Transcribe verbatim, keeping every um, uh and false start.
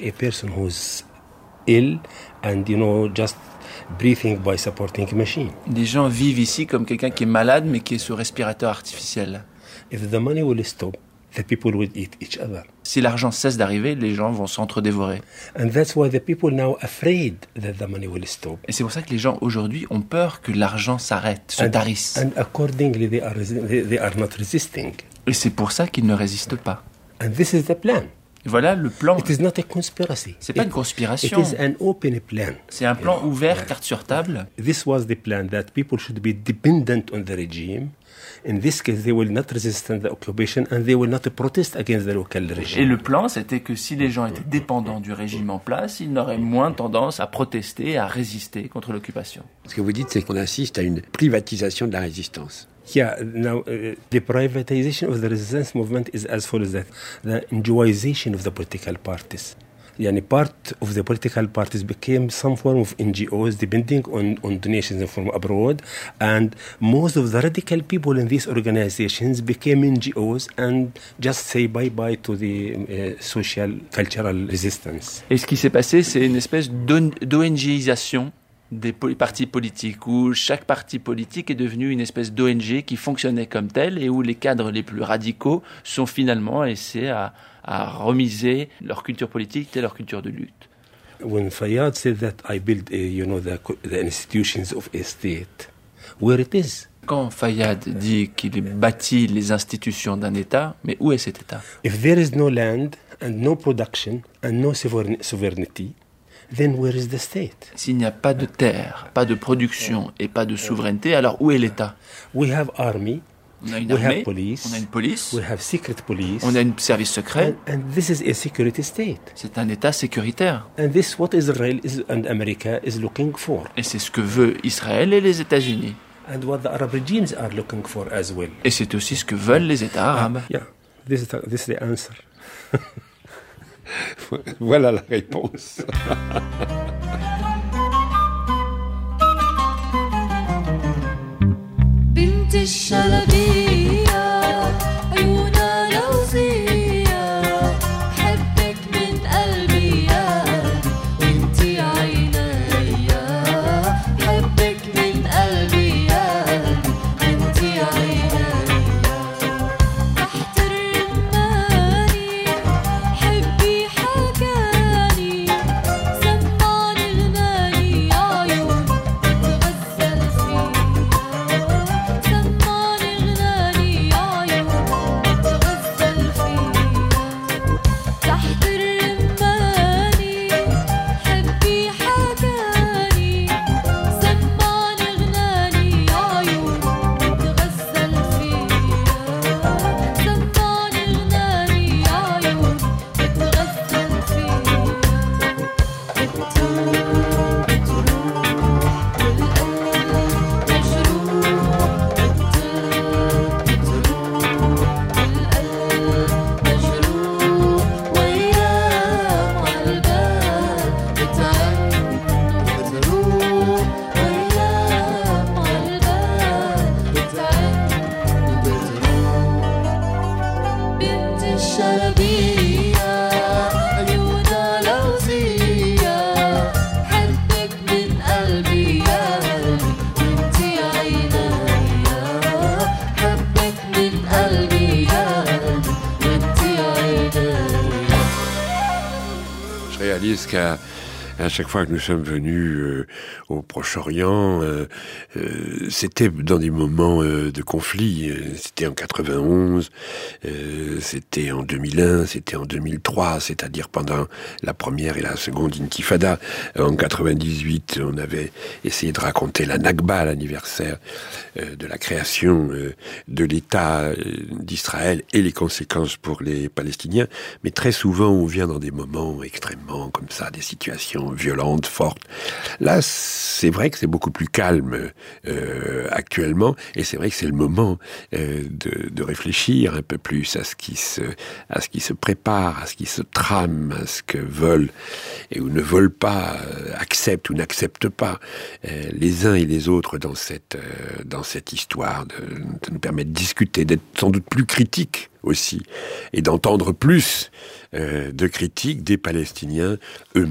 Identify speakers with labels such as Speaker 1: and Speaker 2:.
Speaker 1: a person who's ill and, you know, just breathing by supporting machine.
Speaker 2: Les gens vivent ici comme quelqu'un qui est malade mais qui est sous respirateur artificiel.
Speaker 1: If the money will stop, the people will eat each other.
Speaker 2: Si l'argent cesse d'arriver, les gens vont s'entre-dévorer.
Speaker 1: And that's why the people now afraid that the money will stop.
Speaker 2: Et c'est pour ça que les gens aujourd'hui ont peur que l'argent s'arrête, se
Speaker 1: And,
Speaker 2: tarisse.
Speaker 1: and accordingly, they are, they, they are not resisting.
Speaker 2: Et c'est pour ça qu'ils ne résistent pas.
Speaker 1: And this is the plan.
Speaker 2: Et voilà le plan.
Speaker 1: It is not a conspiracy.
Speaker 2: C'est pas
Speaker 1: It-
Speaker 2: une conspiration.
Speaker 1: It is an open plan.
Speaker 2: C'est un plan
Speaker 1: You know,
Speaker 2: ouvert,
Speaker 1: yeah.
Speaker 2: carte sur table.
Speaker 1: This was the plan that people should be dependent on the regime. In this case, they will not resist the occupation and they will not protest against the local regime.
Speaker 2: Et le plan, c'était que si les gens étaient dépendants du régime en place, ils n'auraient moins tendance à protester, à résister contre l'occupation.
Speaker 3: Ce que vous dites, c'est qu'on assiste à une privatisation de la résistance.
Speaker 1: Yeah, now uh, the privatization of the resistance movement is as follows: that the NGOization of the political parties. Yani part of the political parties became some form of N G Os depending on, on donations from abroad, and most of the radical people in these organizations became N G Os and just say bye-bye to the uh, social, cultural resistance.
Speaker 2: Et ce qui s'est passé, c'est une espèce d'O N G-isation des po- partis politiques, où chaque parti politique est devenu une espèce d'O N G qui fonctionnait comme tel et où les cadres les plus radicaux sont finalement laissés à, à remiser leur culture politique et leur culture de lutte.
Speaker 1: When Fayyad said that I built, uh, you know, the, co- the institutions of a state, where it is?
Speaker 2: Quand Fayyad dit qu'il bâtit les institutions d'un État, mais où est cet État ?
Speaker 1: If there is no land and no production and no sovereign- sovereignty, then where is the state?
Speaker 2: S'il n'y a pas de terre, pas de production et pas de souveraineté, alors où est l'État ?
Speaker 1: We have army,
Speaker 2: On a une
Speaker 1: we
Speaker 2: armée,
Speaker 1: have police,
Speaker 2: on a une police,
Speaker 1: we have secret police,
Speaker 2: on a un service secret.
Speaker 1: and, and this is a security state.
Speaker 2: C'est un État sécuritaire.
Speaker 1: And this what Israel is and America is looking for,
Speaker 2: Et c'est ce que veut Israël et les États-Unis.
Speaker 1: and what the Arab regimes are looking for as well.
Speaker 2: Et c'est aussi ce que veulent les États arabes.
Speaker 1: Yeah, this is the, this is the answer.
Speaker 3: Voilà la réponse.
Speaker 4: بنت الشلبية عيونها لوزية حبك من قلبي يا وانتي عينيا حبك من قلبي يا وانتي عينيا تحت الرماني حبي حكاني سمعني غناني عيون تغزل فيا سمعني غناني عيون تغزل فيا تحت الرماني حبي حكاني سمعني غناني عيون تغزل فيا سمعني غناني عيون تغزل فيا بتروح بتروح والقلب مجروح بتروح والقلب مجروح وأيام عالبال بتعن وبتروح وأيام عالبال بتعن وبتروح بنت الشلبية عيونها لوزية حبك من قلبي يا قلبي وانتي عينيا حبك من قلبي يا قلبي وانتي عينيا
Speaker 3: Je réalise qu'à à chaque fois que nous sommes venus euh, au Proche-Orient, euh, euh, c'était dans des moments euh, de conflit. Euh, C'était en quatre-vingt-onze, euh, c'était en deux mille un, c'était en deux mille trois, c'est-à-dire pendant la première et la seconde intifada. En quatre-vingt-dix-huit, on avait essayé de raconter la Nakba, l'anniversaire euh, de la création euh, de l'État euh, d'Israël et les conséquences pour les Palestiniens. Mais très souvent, on vient dans des moments extrêmement comme ça, des situations violentes, fortes. Là, c'est vrai que c'est beaucoup plus calme euh, actuellement, et c'est vrai que c'est le moment euh, de, de réfléchir un peu plus à ce qui se, à ce qui se prépare, à ce qui se trame, à ce que veulent et ou ne veulent pas, euh, acceptent ou n'acceptent pas euh, les uns et les autres dans cette, euh, dans cette histoire, de, de nous permettre de discuter, d'être sans doute plus critiques aussi, et d'entendre plus euh, de critiques des Palestiniens eux-mêmes.